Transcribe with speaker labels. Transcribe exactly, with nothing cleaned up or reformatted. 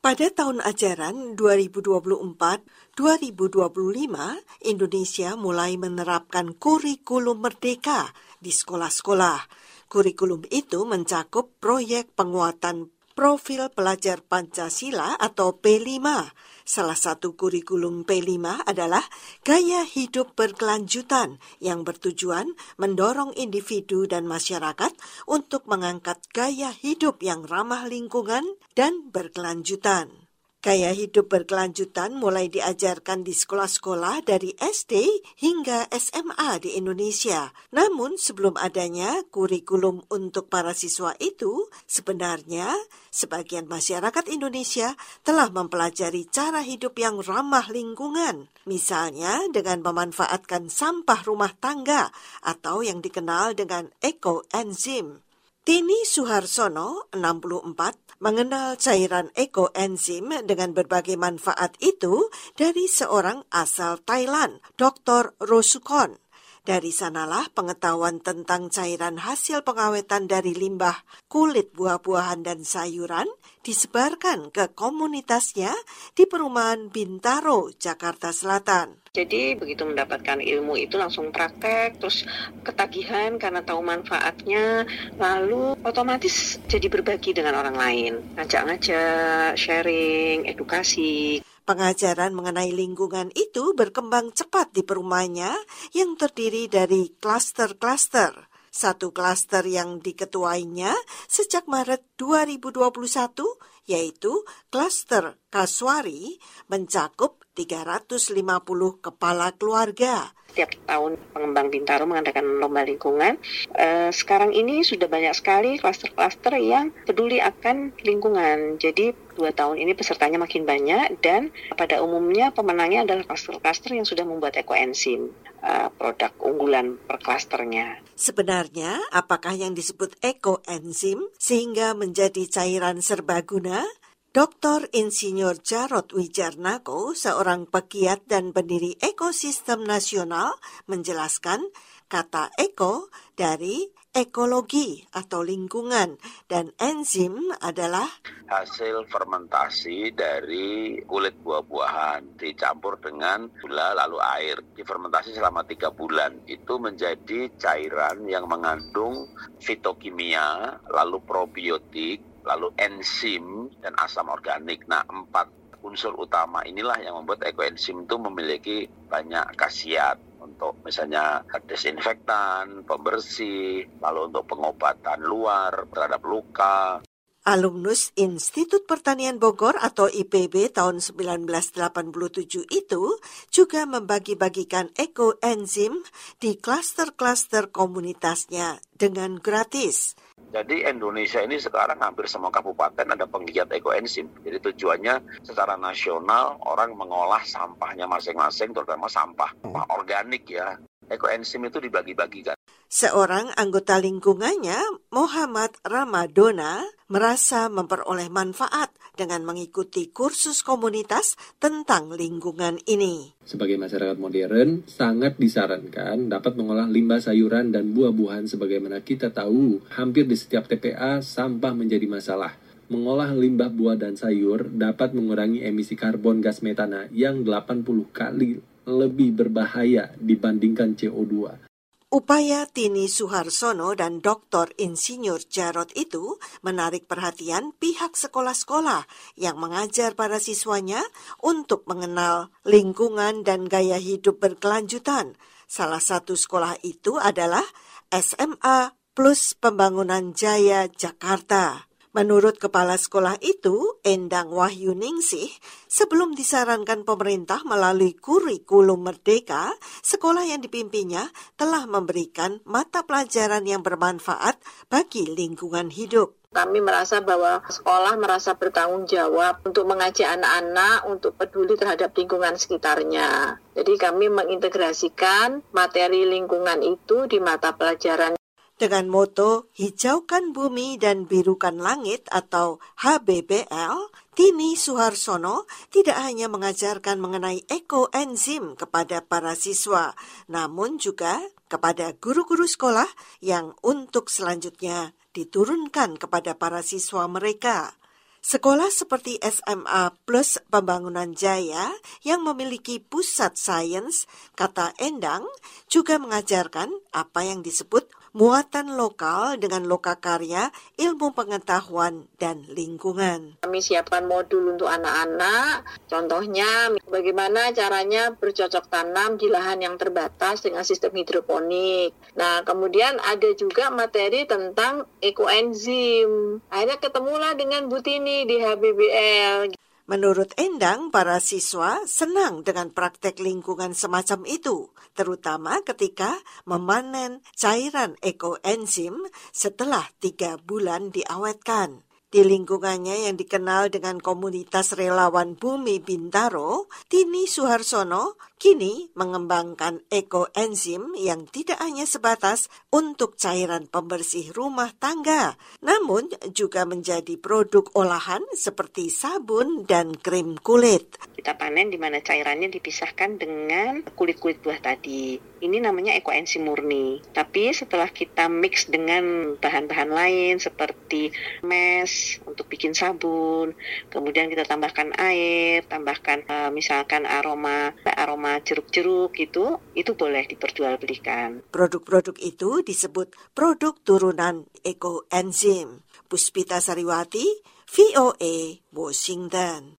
Speaker 1: Pada tahun ajaran dua ribu dua puluh empat dua ribu dua puluh lima, Indonesia mulai menerapkan kurikulum merdeka di sekolah-sekolah. Kurikulum itu mencakup proyek penguatan profil pelajar Pancasila atau P lima. Salah satu kurikulum P lima adalah gaya hidup berkelanjutan yang bertujuan mendorong individu dan masyarakat untuk mengangkat gaya hidup yang ramah lingkungan dan berkelanjutan. Gaya hidup berkelanjutan mulai diajarkan di sekolah-sekolah dari S D hingga S M A di Indonesia. Namun sebelum adanya kurikulum untuk para siswa itu, sebenarnya sebagian masyarakat Indonesia telah mempelajari cara hidup yang ramah lingkungan. Misalnya dengan memanfaatkan sampah rumah tangga atau yang dikenal dengan ekoenzim. Tini Suharsono, enam puluh empat, mengenal cairan ekoenzim dengan berbagai manfaat itu dari seorang asal Thailand, doktor Rosukon. Dari sanalah pengetahuan tentang cairan hasil pengawetan dari limbah kulit buah-buahan dan sayuran disebarkan ke komunitasnya di perumahan Bintaro, Jakarta Selatan.
Speaker 2: Jadi begitu mendapatkan ilmu itu langsung praktek, terus ketagihan karena tahu manfaatnya, lalu otomatis jadi berbagi dengan orang lain, ngajak-ngajak, sharing, edukasi.
Speaker 1: Pengajaran mengenai lingkungan itu berkembang cepat di perumahannya yang terdiri dari klaster-klaster. Satu klaster yang diketuainya sejak Maret dua ribu dua puluh satu, yaitu klaster Kasuari, mencakup tiga ratus lima puluh kepala keluarga.
Speaker 2: Setiap tahun pengembang Bintaro mengadakan lomba lingkungan. E, sekarang ini sudah banyak sekali klaster-klaster yang peduli akan lingkungan. Jadi dua tahun ini pesertanya makin banyak dan pada umumnya pemenangnya adalah klaster-klaster yang sudah membuat ekoenzim, e, produk unggulan per klasternya.
Speaker 1: Sebenarnya, apakah yang disebut ekoenzim sehingga menjadi cairan serbaguna? Doktor Insinyur Jarod Wijarnako, seorang pegiat dan pendiri ekosistem nasional, menjelaskan kata eko dari ekologi atau lingkungan dan enzim adalah
Speaker 3: hasil fermentasi dari kulit buah-buahan dicampur dengan gula lalu air. Difermentasi selama tiga bulan itu menjadi cairan yang mengandung fitokimia, lalu probiotik, lalu enzim dan asam organik. Nah, empat unsur utama inilah yang membuat ekoenzim itu memiliki banyak khasiat untuk misalnya desinfektan, pembersih, lalu untuk pengobatan luar terhadap luka.
Speaker 1: Alumnus Institut Pertanian Bogor atau I P B tahun sembilan belas delapan puluh tujuh itu juga membagi-bagikan ekoenzim di klaster-klaster komunitasnya dengan gratis.
Speaker 3: Jadi Indonesia ini sekarang hampir semua kabupaten ada penggiat ekoenzim. Jadi tujuannya secara nasional orang mengolah sampahnya masing-masing, terutama sampah, sampah organik ya. Ekoenzim itu dibagi-bagikan.
Speaker 1: Seorang anggota lingkungannya, Muhammad Ramadona, merasa memperoleh manfaat dengan mengikuti kursus komunitas tentang lingkungan ini.
Speaker 4: Sebagai masyarakat modern, sangat disarankan dapat mengolah limbah sayuran dan buah-buahan sebagaimana kita tahu, hampir di setiap T P A sampah menjadi masalah. Mengolah limbah buah dan sayur dapat mengurangi emisi karbon gas metana yang delapan puluh kali lebih berbahaya dibandingkan C O dua.
Speaker 1: Upaya Tini Suharsono dan doktor Insinyur Jarod itu menarik perhatian pihak sekolah-sekolah yang mengajar para siswanya untuk mengenal lingkungan dan gaya hidup berkelanjutan. Salah satu sekolah itu adalah S M A Plus Pembangunan Jaya Jakarta. Menurut kepala sekolah itu, Endang Wahyu Ningsih, sebelum disarankan pemerintah melalui kurikulum merdeka, sekolah yang dipimpinnya telah memberikan mata pelajaran yang bermanfaat bagi lingkungan hidup.
Speaker 2: Kami merasa bahwa sekolah merasa bertanggung jawab untuk mengajak anak-anak untuk peduli terhadap lingkungan sekitarnya. Jadi kami mengintegrasikan materi lingkungan itu di mata pelajaran.
Speaker 1: Dengan moto Hijaukan Bumi dan Birukan Langit atau H B B L, Tini Suharsono tidak hanya mengajarkan mengenai ekoenzim kepada para siswa, namun juga kepada guru-guru sekolah yang untuk selanjutnya diturunkan kepada para siswa mereka. Sekolah seperti S M A Plus Pembangunan Jaya yang memiliki pusat sains, kata Endang, juga mengajarkan apa yang disebut muatan lokal dengan lokakarya, ilmu pengetahuan, dan lingkungan.
Speaker 5: Kami siapkan modul untuk anak-anak, contohnya bagaimana caranya bercocok tanam di lahan yang terbatas dengan sistem hidroponik. Nah, kemudian ada juga materi tentang ekoenzim. Akhirnya ketemulah dengan Bu Tini di H B B L.
Speaker 1: Menurut Endang, para siswa senang dengan praktek lingkungan semacam itu, terutama ketika memanen cairan ekoenzim setelah tiga bulan diawetkan. Di lingkungannya yang dikenal dengan komunitas relawan Bumi Bintaro, Tini Suharsono kini mengembangkan ekoenzim yang tidak hanya sebatas untuk cairan pembersih rumah tangga, namun juga menjadi produk olahan seperti sabun dan krim kulit.
Speaker 2: Kita panen di mana cairannya dipisahkan dengan kulit-kulit buah tadi. Ini namanya ekoenzim murni. Tapi setelah kita mix dengan bahan-bahan lain seperti mes untuk bikin sabun, kemudian kita tambahkan air, tambahkan uh, misalkan aroma aroma jeruk-jeruk gitu, itu boleh diperjualbelikan.
Speaker 1: Produk-produk itu disebut produk turunan ekoenzim. Puspita Sariwati, V O A, Washington.